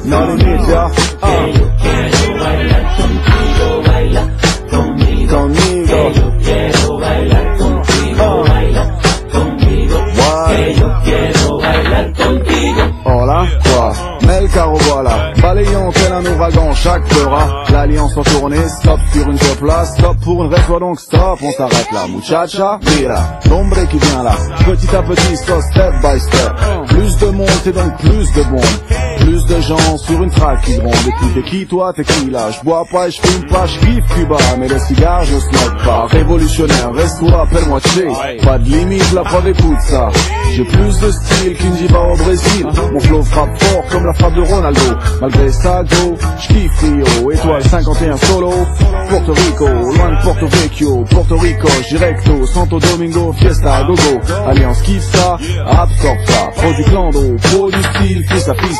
no limita. Que yo quiero bailar contigo, baila conmigo. Conmigo. Que yo quiero bailar contigo, baila conmigo. Que yo quiero bailar contigo. Hola, quoi? Mets le carreau, voilà. Balayons tel un ouragan, chaque fera. L'alliance en tournée, stop sur une top là, stop pour une reste, donc stop, on s'arrête là. Muchacha, mira, l'ombre qui vient là. Petit à petit, so step by step. Plus de monde et donc plus de bombes. Plus de gens sur une track qui grondent. Et puis t'es qui toi, t'es qui là? J'bois pas et j'fume pas, j'kiffe Cuba. Mais le cigare, je smoke pas. Révolutionnaire, reste-toi, appelle-moi Che. Pas de limite, la preuve écoute ça. J'ai plus de style qu'une diva au Brésil. Mon flow frappe fort comme la frappe de Ronaldo. Malgré ça, go, j'kiffe Rio. Étoile 51 solo. Porto Rico, loin de Porto Vecchio. Porto Rico, directo. Santo Domingo, fiesta, gogo. Alliance kiffe ça, absorbe ça. Pro du clando, pro du style, fils à fils.